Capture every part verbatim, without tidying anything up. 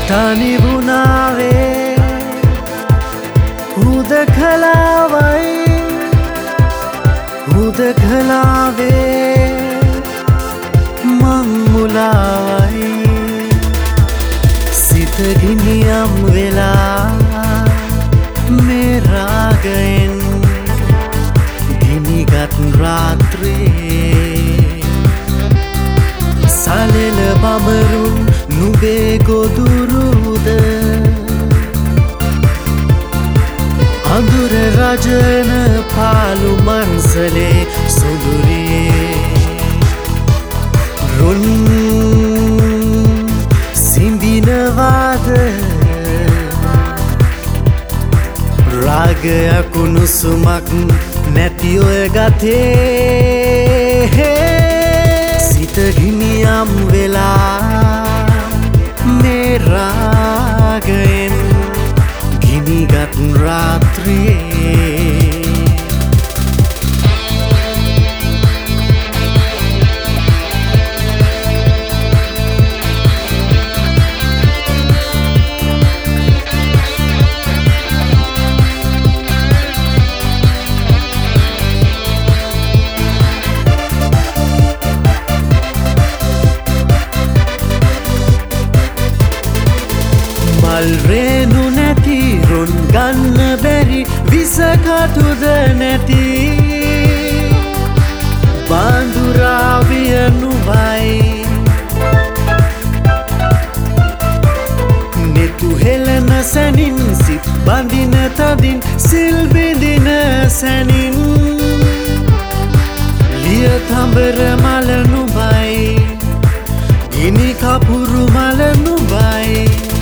තනි වුණාවේ හුදකලාවයි හුදකලාවේ මං මුලාවයි සිත ගිනියම් වෙලා මේ රාගයෙන් ගිනිගත් රාත්‍රියේ සලෙල බමරුන් නුඹේ ගොදුරුද අඳුර රජන පාලු මන්සලේ සොඳුරියේ රුන් සිඹිනවාද රාගයක් උණුසුමක් නැති ඔය ගතේ සිත ගිනියම් වෙලා මේ රාගයෙන් ගිනිගත් රාත්‍රියේ මල් රේණු නැති රුන් ගන්න බැරි විසකටුද නැති බාඳුරාවිය නුඹයි නෙතු හෙලන සැනින් සිත් බඳින තදින් සිල් බිඳින සැනින් ලිය තඹර මල නුඹයි ගිනි කපුරු මල නුඹයි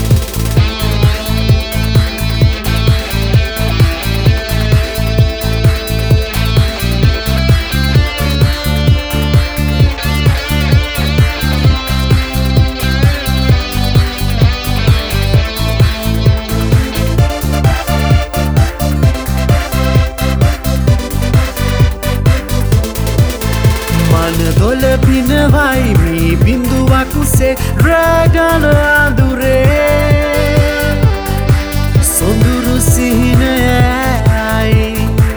දොල පිනවයි මී බිඳුවක් සේ රැගන අඳුරේ සොඳුරු සිහිනයයි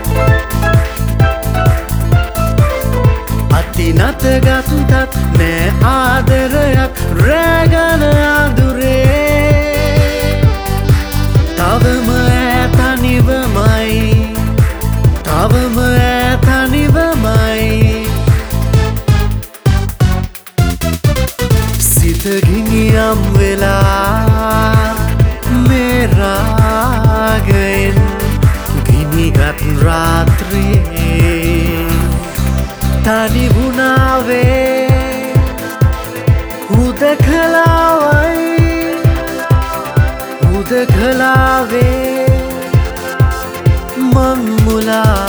අති නතගත්තත් නෑ ආදරයක් රැගන අඳුරේ තවම ඈ තනිවමයි තවම ඈ තනිවමයි ගිනියම් වෙලා මේ රාගයෙන් ගිනිගත් රාත්‍රියේ තනි වුණාවේ හුදකලාවයි හුදකලාවේ මං මුලා